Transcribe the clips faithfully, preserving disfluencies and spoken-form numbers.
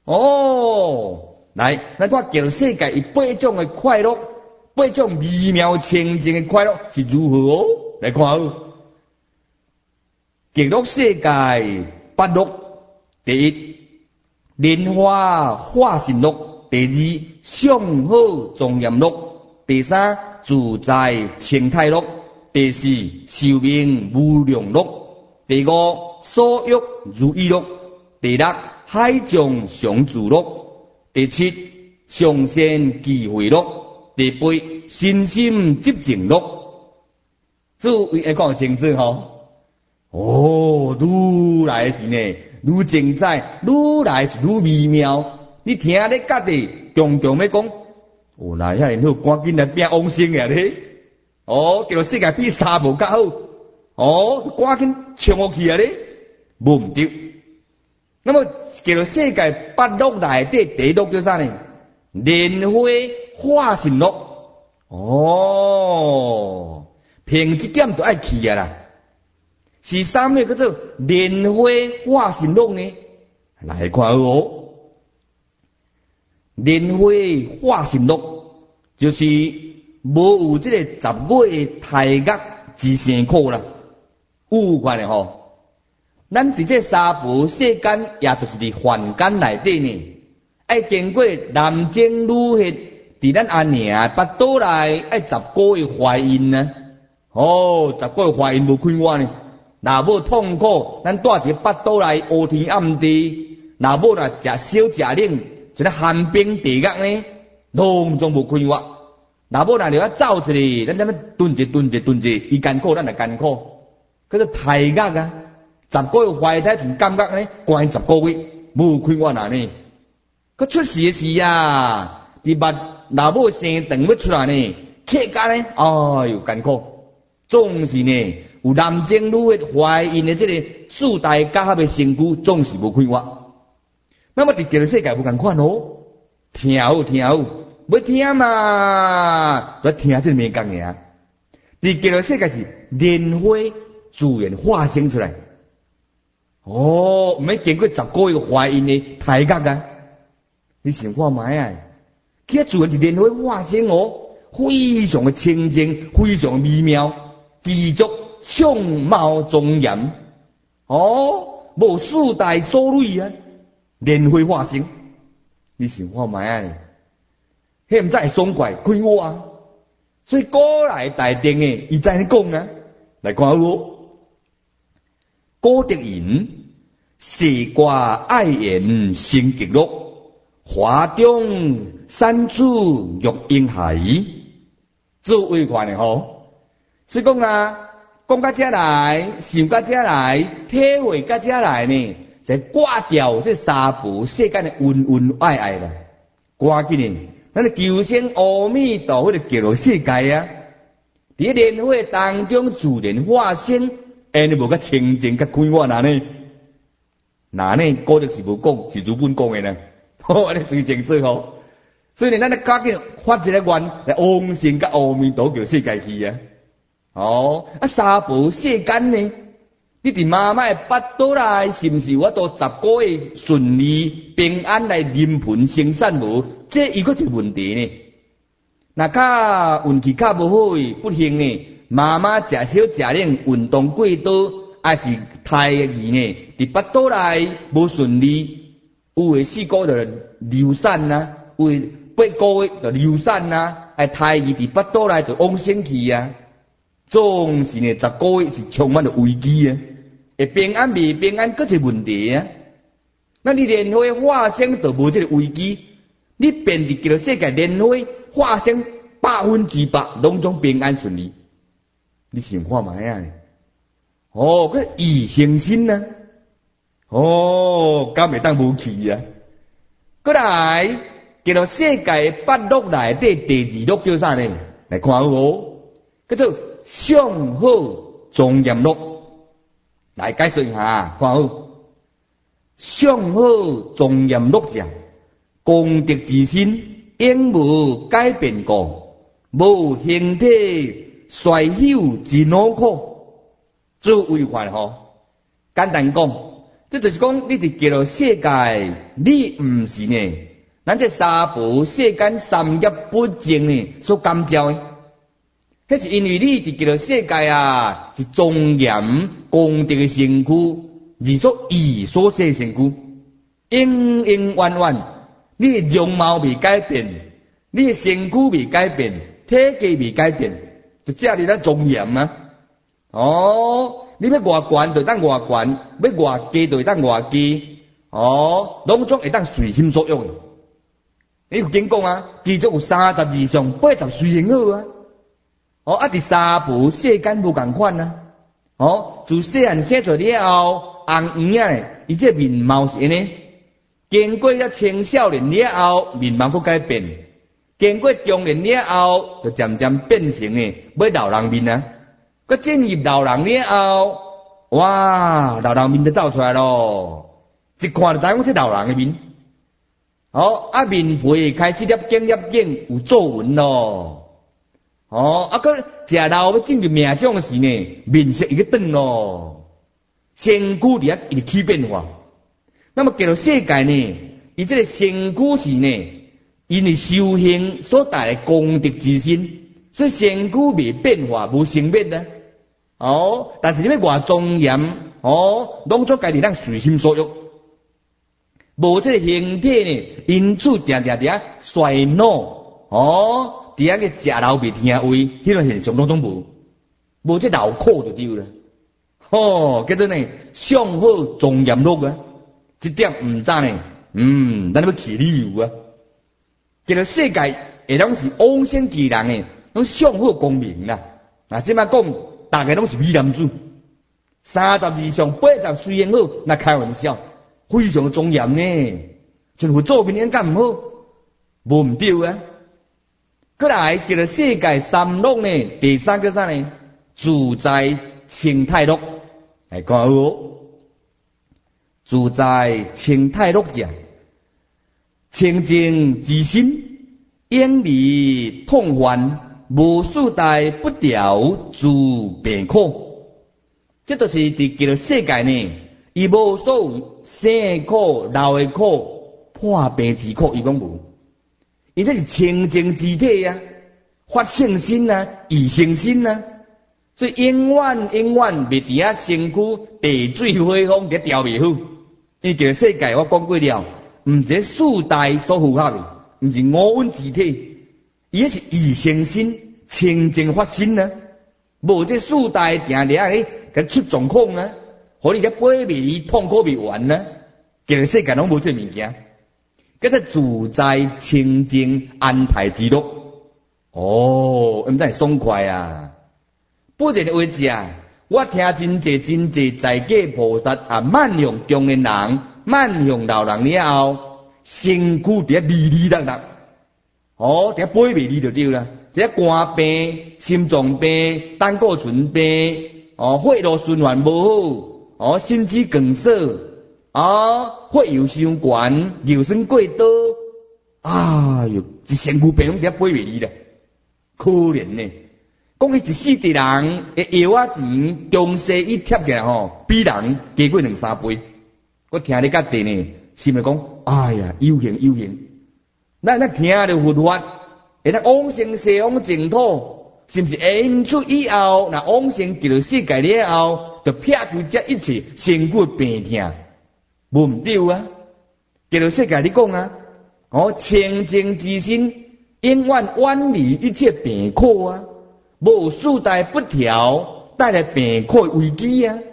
哦，来，咱看叫世界伊八种的快乐，八种微妙清净的快乐是如何哦？来看哦，极乐世界八乐，第一莲花化身乐，第二上好庄严乐，第三自在清泰乐，第四寿命无量乐，第五所欲如意乐，第六海众常住乐，第七上善智慧乐，第八身心寂静乐。诸位会讲清楚吼？哦，愈来是呢，愈精彩，愈来是愈微妙。你听咧家己常常要讲，哦，那遐尼好，赶紧来变往生呀咧！哦，叫做世界比沙无较好，哦，赶紧冲过去啊咧，无毋对。那么叫做世界八乐内底第一乐叫啥呢？莲花化身乐。哦，凭这点就爱去啊啦。是啥物叫做莲花化身乐呢？来看哦，莲花化身乐就是无有这个十五的太岳之辛苦啦。有看咧吼。咱伫这三婆世间，也就是伫凡间内底呢，爱经过男精女血，伫咱阿娘腹肚内爱十个月怀孕呢。哦，十个月怀孕无开我呢，若无痛苦，咱住伫腹肚内乌天暗地，若无若食小食冷，一个寒冰地狱呢，拢总无开我。若无若了走一个，咱怎么蹲一蹲一蹲一，伊艰苦，咱就艰苦，叫做太岳啊。十个月怀胎就感觉呢，关十个月无开我哪呢？佮出事的时啊，伫目若无生长要出来呢，客家呢，哎哟艰苦，总是呢有男精女的怀孕的这个四大家合的身躯，总是无开我。那么伫这个世界无共款哦，听好听好，要听嘛，要听这没讲嘅啊。伫这个世界是莲花自然化生出来。哦，唔免经过十个月怀孕的太岳啊！你想看卖啊？佢自然是莲花化生哦，非常的清净，非常微妙，具足相貌庄严。哦，无四大所类啊，莲花化生。你想看卖啊？迄唔知会爽快开我啊！所以古来大定诶，伊知你讲啊，来看我。古德言：世卦爱言生极乐，华中山处育婴孩。诸位看咧吼，是讲啊，讲到遮来，想到遮来，体会到遮来呢，就挂掉这三部世间的恩恩爱爱啦。赶紧呢，咱的求生阿弥陀佛的极乐世界啊，伫莲花当中自然化身。安尼无较清净较开我哪呢？哪呢？古德是无讲，是日本讲的呢。好，安尼最清楚吼。所以呢，咱咧赶紧发一个愿来往生甲阿弥陀佛世界去啊。哦，啊三宝世间呢，你伫妈妈的腹肚内是毋是我都十个月顺利平安来临盆生产无？这伊个一个问题呢。若较运气较无好诶，不幸呢。妈妈食小食冷，运动过多，还是胎儿呢？伫腹肚内无顺利，有诶四个月流产呐，有诶八个月就流产呐，哎胎儿伫腹肚内就往生去啊。总是呢，十个月是充满着危机啊，会平安未平安，搁一个问题啊。那你莲花化生就无这个危机，你变伫极乐世界莲花化生百分之百拢总平安顺利。你想看卖啊？哦，个异生心呢、啊？哦，敢会当无去啊？过来，叫做世界八乐内底第二乐叫啥呢？来看哦，叫做上好庄严乐。来解释一下，看好。上好庄严乐者，功德之身，永无改变过，无形体。衰朽之恼苦，诸位看吼，简单讲， 这就是讲，你伫叫做世界，你毋是呢？咱这三宝世间三业不净呢，所感召的。迄是因为你伫叫做世界啊，是庄严功德的身躯，而所以所设身躯，永永远远，你的容貌未改变，你的身躯未改变，体格未改变，就这里咱庄严啊！哦，你要偌悬就当偌悬，要偌低就当偌低，哦，拢总会当随心所欲的。你有经讲啊，其中有三十以上八十随缘好啊。哦，啊，伫三宝世间无共款啊。哦，自细汉生出了后，红圆仔咧，伊这面貌是安尼。经过了青少年了后，面貌佫改变；经过中年了后，就渐渐变成诶要老人面啊。佫进入老人了后，哇，老人面就走出来咯。一看就知影这老人诶面。哦，啊，面皮开始粒紧粒紧有皱纹咯。哦，啊，佮食老要进入命种时呢，面色伊个转咯，身躯伫遐一直起变化。那么叫做世界呢，伊这个身躯是呢，因为修行所带来功德之身，所以身躯未变化，无生灭啊。哦，但是你要偌庄严，哦，拢做家己咱随心所欲，无这个形体呢，因此定定伫遐衰老，哦。伫遐个食老袂听话，迄种现象拢总无，无这老苦就对了。吼，叫做呢上好庄严乐啊，这点毋知呢，嗯，咱要起理由啊。叫做世界会拢是往生之人诶，拢上好光明啦。啊，即摆讲，大家拢是美男子，三十以上八十虽然好，那开玩笑，非常庄严呢。像佛祖面应该毋好，无毋对啊。过来叫做世界三乐呢，第三个啥呢？自在清泰乐，来看好哦。自在清泰乐者，清净之心，远离痛患，无数代不掉诸病苦。这就是伫叫做世界呢，伊无所有生的苦、老的苦、破病之苦，伊讲无。伊这是清净之体啊，发圣心啊，异圣心啊，所以永远永远袂伫遐身躯地水火风伫调袂好。因为这个世界我讲过了，毋是四大所符合的，毋是五蕴之体，伊是异圣心、清净发心啊，无这四大定定诶，甲出状况啊，互你咧背袂痛苦袂完啊，这个世界拢无这物件。叫做自在清净安泰之乐，哦，毋知爽快啊！不然的话是啊，我听真济真济在家菩萨啊，慢向中年人，慢向老人了后，身躯伫遐哩哩呾呾，哦，伫遐背袂哩就对啦，伫遐肝病、心脏病、胆固醇病，哦，血路循环无好，哦，心肌梗塞。啊，血油伤悬，尿酸过多，哎哟，一身躯病拢伫遐背袂哩啦，可怜呢。讲伊一世的人诶药仔钱，中西医贴起来吼，比人加过两三倍。我听你甲地呢，心里讲，哎呀，有形有形。咱咱听着佛法，会当往生西方净土，是毋是？因此以后，若往生极乐世界了后，就撇除这一切身躯病痛。无毋对啊！极乐世界你讲啊，哦，清净之心，永远远离一切病苦啊，无四大不调带来病苦危机啊！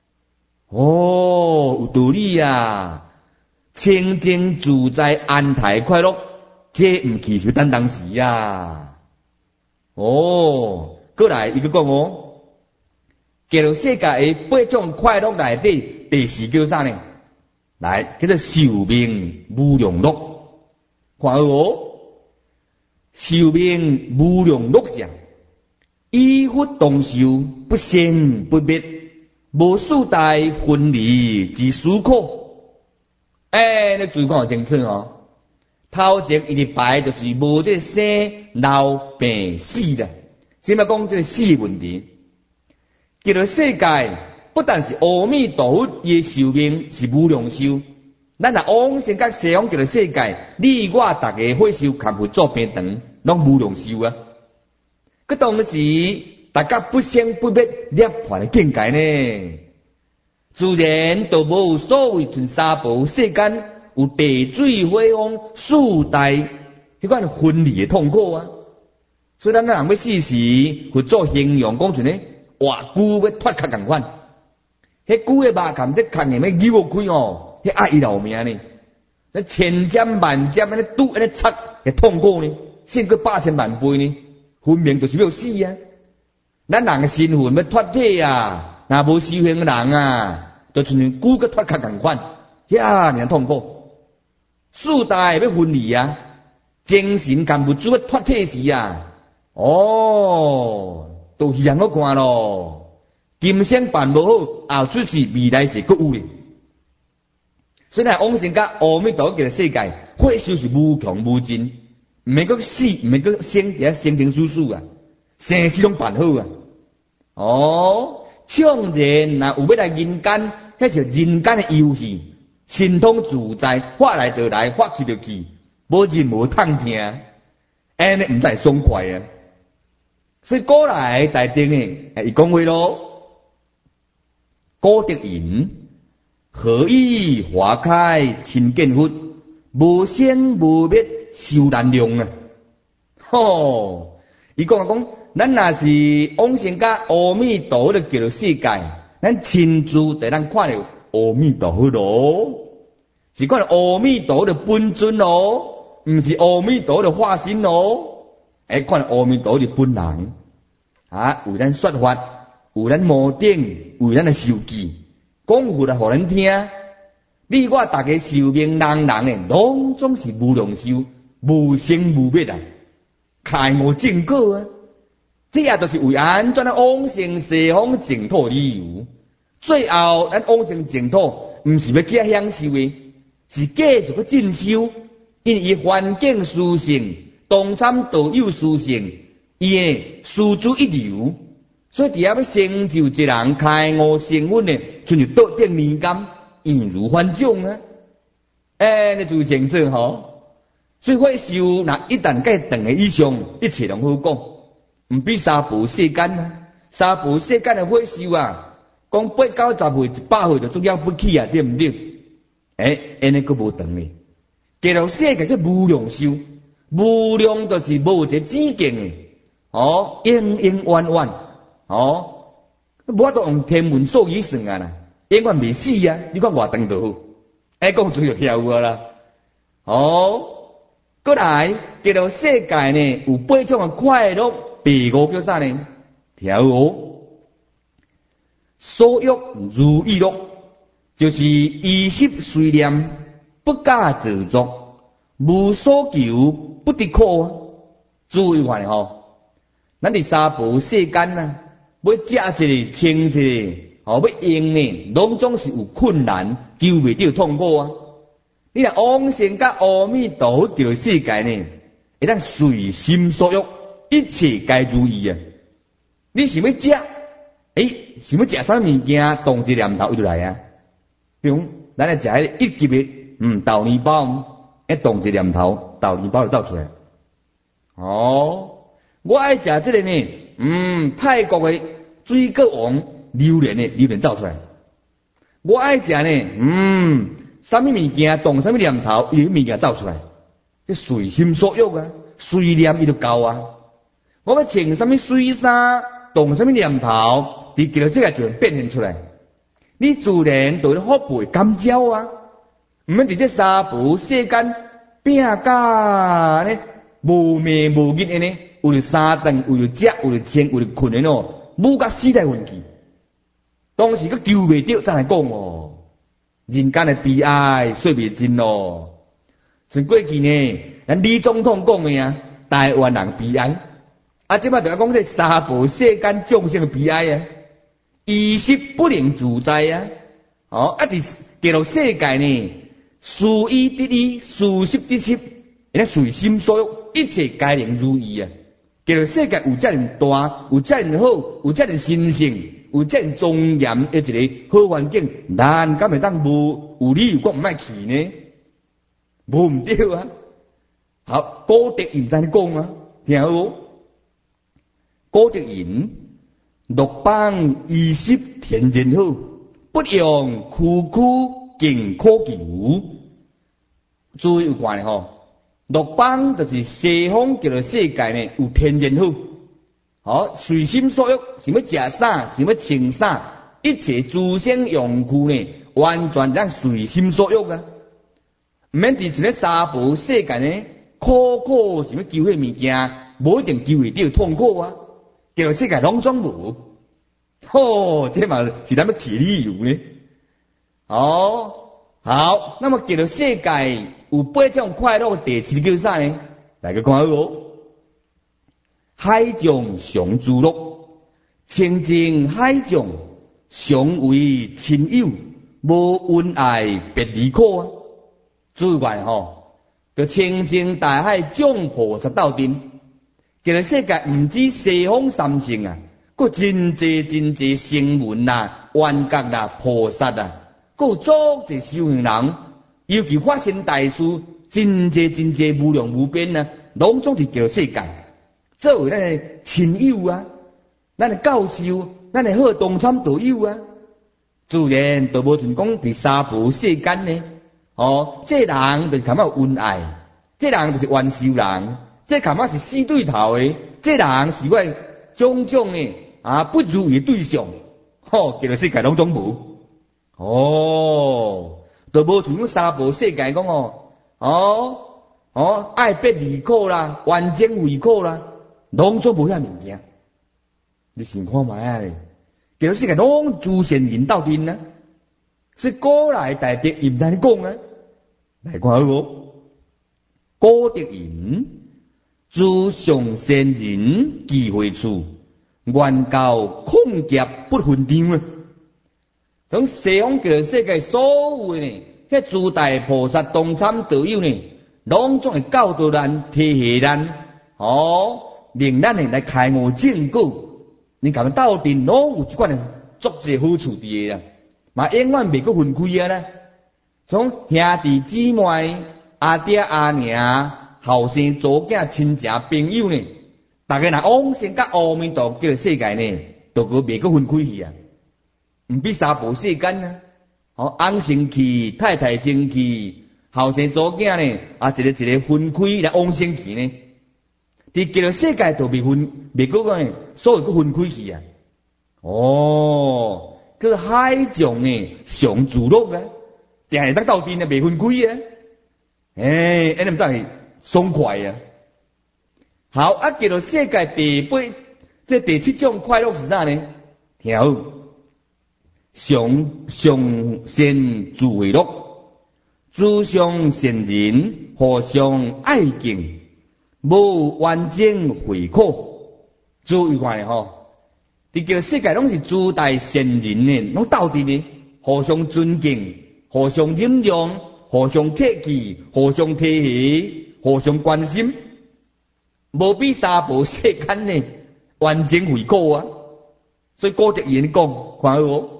哦，有道理啊！清净自在安泰快乐，这毋去是等当时啊！哦，过来伊个讲哦，极乐世界诶八种快乐内底，第四叫啥呢？来，叫做寿命无量乐，看好哦。寿命无量乐者，依佛同寿，不生不灭，无四大分离之苦苦。哎，你注意看清楚哦。头前伊哋排就是无这生老病死的，即嘛讲这个死问题。叫做世界不但是阿弥陀佛伊寿命是无量寿，咱若往生甲西方极乐世界，你我大家会寿康复做平等，拢无量寿啊！佮当时大家不生不灭涅槃的境界呢，自然都无所谓存三宝世间有地水火风四大迄款分离的痛苦啊！所以咱人要死时，去做形容讲像咧活龟要脱壳共款，迄龟的肉含这壳硬要扭开哦，迄爱伊老命呢，那千针万针安尼拄安尼插，会痛苦呢，胜过百千万倍呢，分明就是要死啊！咱人的身魂要脱体啊，若无修行的人啊，就像像龟个脱壳共款，遐尔痛苦。四大要分离啊，精神干物主要脱体时啊。哦，都现好看咯。今生办无好，后出世未来世佫有咧。所以呢，往生甲阿弥陀佛的世界，火寿是无穷无尽，毋免佫死，毋免佫生，伫遐生生死死啊，生死拢办好啊。哦，唱人若有要来人间，迄是人间的游戏，神通自在，法来就来，法去就去，无人无痛听，安尼毋知爽快啊。所以古来大定呢，伊讲话咯，古德言：何以花开亲见佛，无生无灭修难量啊！吼，伊讲啊讲，咱若是往生甲阿弥陀佛的极乐世界，咱亲自伫咱看到阿弥陀佛咯，是看到阿弥陀佛的本尊咯，毋是阿弥陀佛的化身咯。哎，看阿弥陀佛的本人啊，为咱说法，为咱摩顶，为咱的受记，讲佛来互咱听。你我大家寿命人人诶，拢总是无量寿，无生无灭啊，开悟正果啊！这也就是为安怎往生西方净土理由。最后，咱往生净土，毋是要去享受诶，是继续去进修，因为伊环境殊胜。同参道友殊胜，伊诶殊诸一流，所以伫遐要成就一人开悟成佛呢，就像倒顶面甘，易如反掌啊！哎，你就成做吼，所以火寿若一旦计长诶以上，一切拢好讲，毋比三宝世间啊！三宝世间诶火寿啊，讲八九十岁、一百岁就足了不起啊，对毋对？哎，安尼佫无长咧，极乐世界叫无量寿。无量就是无一个止境诶，哦，永永远远，哦，无法度用天文数语算啊啦，永远未死啊！你看偌长就好，哎，讲出就跳有啦，哦，过来，极乐世界呢有八种诶快乐，第五叫啥呢？调和，所欲如意乐，就是衣食随念，不假自作，无所求。不得苦啊！注意看吼，咱伫三宝世间啊，要食一个、穿一个，吼要用呢，拢总是有困难，求袂到痛苦啊！你若往生甲阿弥陀佛极乐世界呢，会当随心所欲，一切皆如意啊！你想要食，诶，想要食啥物件，动一念头伊就来啊！比如咱来食迄个一级的，嗯，豆泥包，一动一念头。豆泥包就走出来。哦，我爱食这个呢，嗯，泰国的水果王榴莲的榴莲走出来。我爱食呢，嗯，什么物件动什么念头，伊物件走出来。这随心所欲啊，随念伊就够啊。我要穿什么水衫，动什么念头，伫极乐世界就会变现出来。你自然就会福报感召啊，毋免伫这三宝世间。拼甲呢，无眠无日的呢，为了三顿，为了食，为了穿，为了困的喏，无甲死来运气。当时佮求袂到，再来讲哦，人间的悲哀说袂尽咯。像过去呢，咱李总统讲的啊，台湾人悲哀，啊，即摆就讲这三宝世间众生的悲哀啊，衣食不能自在啊，哦，啊，伫极乐世界呢。殊意得意，殊习得习，人家随心所欲，一切皆能如意啊！极乐世界有遮尔大，有遮尔好，有遮尔神圣， 有这样庄严的一个好环境，咱敢会当无有理有果唔爱去呢？无唔对啊！好，古德言在讲啊，听好无？古德言，六邦衣食天然好，不用苦苦敬可求。注意有关的吼，六邦就是西方叫做世界呢，有天然好。好，随心所欲，想要食啥，想要穿啥，一切诸生用具呢，完全让随心所欲啊！唔免伫一个沙漠世界呢，苦苦想要求迄物件，无一定求会到痛苦啊！叫做世界拢总无，吼、哦，这嘛是咱要提理由呢？哦，好，那么叫做世界有八种快乐的第七叫啥呢？来个看好哦。海中常住乐，清净海中常为亲友，无恩爱别离苦啊！注意看吼，就清净大海众菩萨斗阵，其实世界唔止西方三圣啊，佮真济真济声闻啦、缘觉啦、菩萨啊，佮有足济修行人，尤其发生大事，真济真济无量无边啊，拢总是叫世界。作为咱的亲友啊，咱的教授，咱的好同参道友啊，自然就无像讲伫沙漠世间呢。哦，这人就是感觉有恩爱，这人就是冤仇人，这感觉是死对头的，这人是我种种的啊不如意的对象。吼、哦，叫做世界拢总无。哦，就无像沙漠世界讲哦，哦哦，爱别离苦啦，冤憎会苦啦。拢总无遐物件，你想看卖啊咧？叫做世界拢诸善人斗阵啊，是古来大德毋知咧讲啊。来看好无？古德言：诸上善人聚会处，愿教空劫不分场啊。从西方叫做世界所有呢，迄诸大菩萨同参道友呢，拢总会教导咱、提携咱，哦。令咱呢来开悟正果，你甲们斗阵拢有一款足济好处伫个啊，嘛永远袂阁分开啊啦。从兄弟姊妹、阿爹阿娘、后生祖囝、亲戚朋友呢，大家若往生甲阿弥陀叫世界呢，都阁袂阁分开去啊。毋比沙婆世间啊，哦，翁生去、太太生去、后生祖囝呢，啊一个一个分开来往生去呢。伫叫做世界都未分，未过讲所有都分开去啊！哦，叫做海上呢常住乐啊，定系当斗阵啊，未分开啊！诶，安尼毋当是爽快啊！好啊，叫做世界第八，这第七种快乐是啥呢？听好，上上善住会乐，诸上善人互相爱敬。无完整回苦，注意看吼，伫叫世界拢是诸大善人呢，拢斗阵呢，互相尊敬，互相忍让，互相客气，互相体恤，互相关心，无比沙漠世间呢完整回苦啊！所以古德言讲，看好无？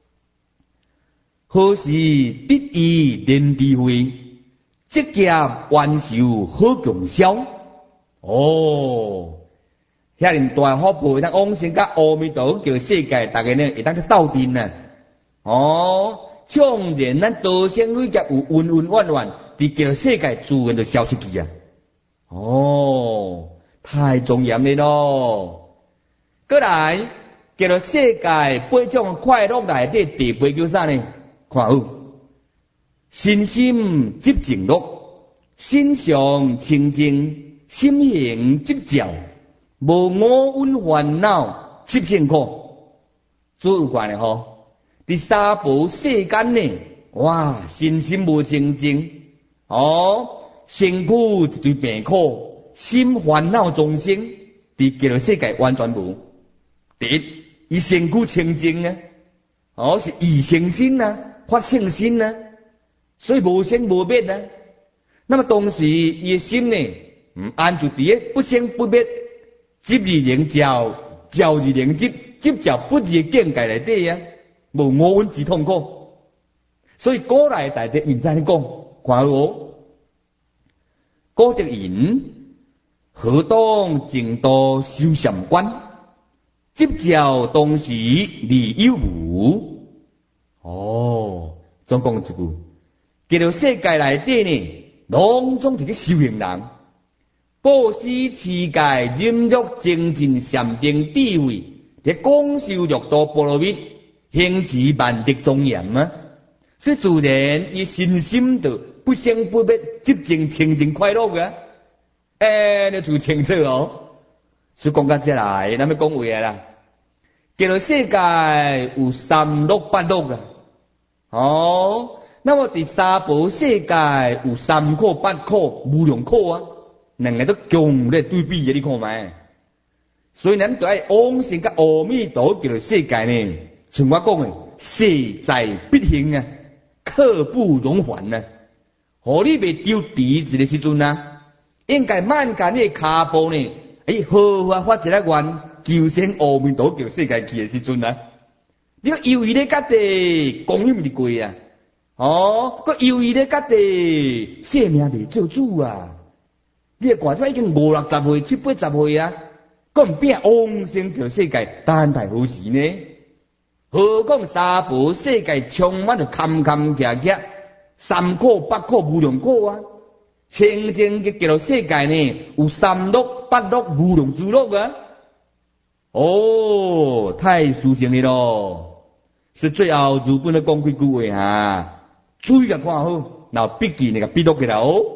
何时得意连智慧，积业完寿好强销。哦，遐尼大福报，当往生甲阿弥陀叫世界，大家呢会当去斗阵啊！哦，纵然咱多生累劫有恩恩怨怨，伫叫世界自然就消失去啊！哦，太庄严了咯！过来，叫做世界八种快乐内底第八叫啥呢？看好，身心即静乐，心上清净。心行即照，无我运烦恼即片苦。注意看咧吼，伫沙漠世间呢，哇，身心无清净，哦，身躯一堆病苦，心烦恼众生，伫叫做世界完全无。第一，伊身躯清净啊，哦，是异性心啊，发性心啊，所以无生无灭啊。那么同时，伊的心呢？嗯，安住伫个不生不灭，即而能照，照而能即， 执照不二嘅境界内底啊，无五蕴之痛苦。所以古来大德认真讲，看我古德言：何当净道修禅观？执照当时离有无。哦，总讲一句，其实世界内底呢，拢总是个修行人。布施、持戒、忍辱、精进、禅定、智慧，伫广修六道波罗蜜，行持万德庄严啊！所以自然伊身心就不生不灭，寂静清净快乐个。诶，你就清楚哦。所以讲到这来，咱要讲话啊啦。其实世界有三乐八乐啊。哦，那么第三宝世界有三苦八苦无量苦啊。两个都强烈对比嘅，你看卖。所以咱就爱往生甲阿弥陀叫做世界呢，像我讲嘅，势在必行啊，刻不容缓啊。何你未丢地一个时阵啊？应该慢间你骹步呢，哎，好好发一个愿，求生阿弥陀叫世界去嘅时阵啊。你个犹豫咧家己讲伊毋是贵啊，哦，个犹豫咧家己性命未做主啊。你个看，即已经五六十岁、七八十岁啊，咁变往生条世界，等待何时呢？何况三宝世界充满着坎坎坷坷、三苦八苦无量苦啊！清净嘅极乐世界呢，有三乐八乐无量诸乐啊！哦，太殊胜哩咯！所以最后日本咧讲几句话哈，注意个看好，然后笔记那个笔录起来哦。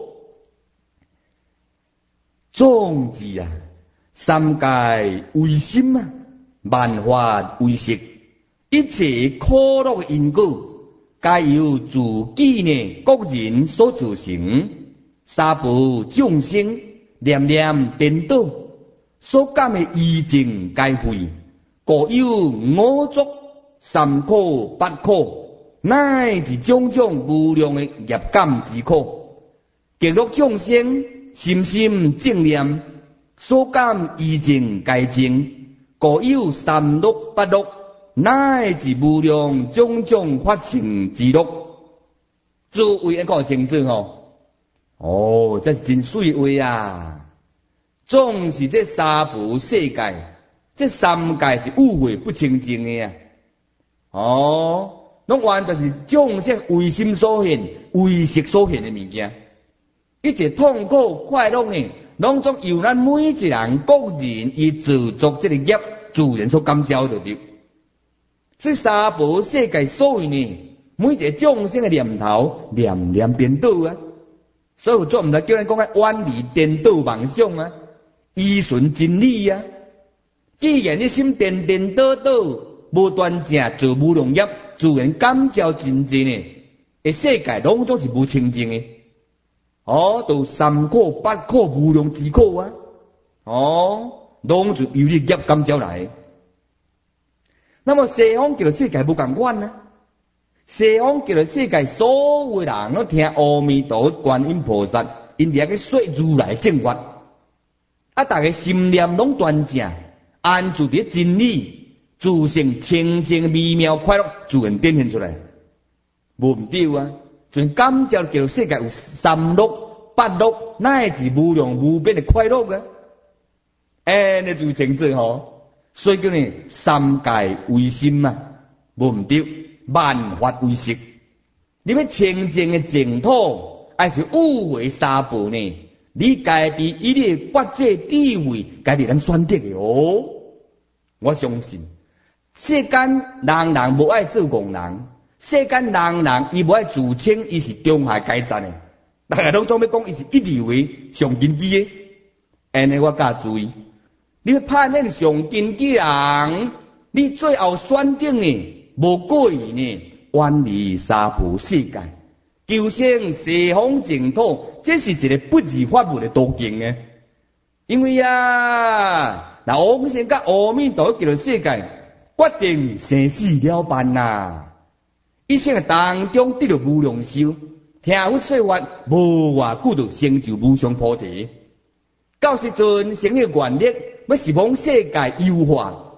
总之啊，三界为心啊，万法为识，一切苦乐的因果，皆由自己呢各人所造成。三宝众生念念颠倒，所感的意境皆废，各有五浊、三苦、八苦，乃至种种无量的业感之苦，极乐众生。心心正念，所感意境皆净，各有三乐八乐，乃至无量种种法性之乐。诸位讲清楚吼，哦，这是真水话啊！总是这三宝世界，这三界是污秽不清净的啊！哦，拢完全是众生为心所现、为识所现的物件。一切痛苦快乐呢，拢总由咱每一人个人以自作这个业，自然所感召得到。所以三宝世界所谓呢，每一个众生的念头念念颠倒啊，所以做毋得叫人讲个远离颠倒妄想啊，依顺真理啊。既然你心颠颠倒倒，无端正做无量业，自然感召真正呢，诶世界拢总是无清净的。哦，都三苦八苦无量之苦啊！哦，拢就由你业感召来。那么西方极乐世界无共款啊！西方极乐世界所有人都听阿弥陀观音菩萨因伫遐个说如来正法，啊，大家心念拢端正，安住伫真理，自性清净微妙快乐，自然展现出来，无毋对啊！全感召极乐世界有三乐、八乐，乃至无量无边的快乐啊！哎，你就清楚吼，所以叫呢三界为心啊，无毋对，万法为识。你要清净的净土，还是五回三宝呢？你家己以你的觉者智慧，家己能选择的哦。我相信，世间人人无爱做戆人。世间人人伊无爱自称伊是中海阶层的，大家拢总要讲伊是一流的上根基的，安尼我加注意，你要判定上根基人，你最后选择呢，无过于呢，远离三宝世界，求生西方净土，这是一个不二法门的途径呢。因为啊，那往生甲阿弥陀极乐世界，决定生死了办呐。一生当中得到无量寿，听佛说法，无偌久就成就无上菩提。到时阵成了愿力，要是往世界优化，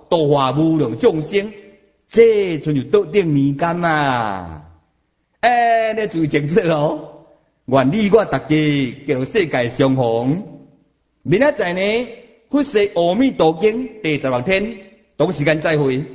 度化无量众生，这阵就到顶年间啊！哎，你注意清楚哦！愿你我大家叫世界相逢。明仔载呢，佛说阿弥陀经第十六天，同时间再会。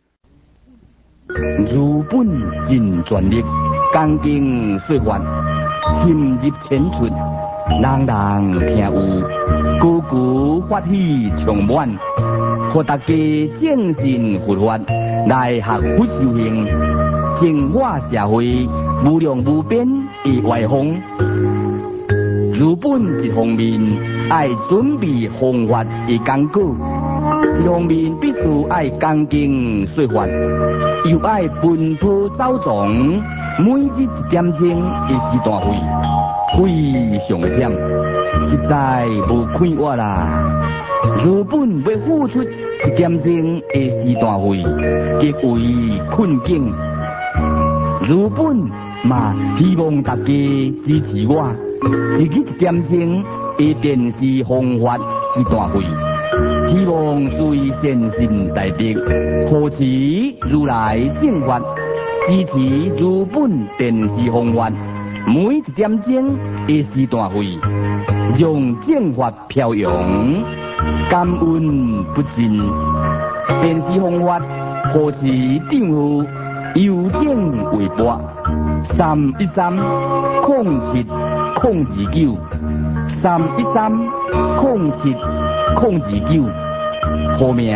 如本尽全力，刚经说法，深入浅出，人人听有，句句法喜充满，互大家正信佛法，来学佛修行，净化社会，无量无边的外风。如本一方面爱准备方法的讲稿，一方面必须爱讲经说法，又爱奔波走藏，每日一点钟的时段费，非常的险，实在无快活啦。如本要付出一点钟的时段费，极为困境。如本嘛希望大家支持我。自己一点钟的电视方法时段费，希望随善心大德，护持如来正法，支持如本电视方法，每一点钟的时段费，让正法飘扬，感恩不尽。电视方法护持账户邮政微博三一三空七。空二九三一三空七空二九，号名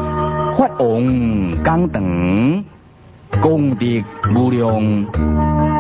法王讲堂，功德无量。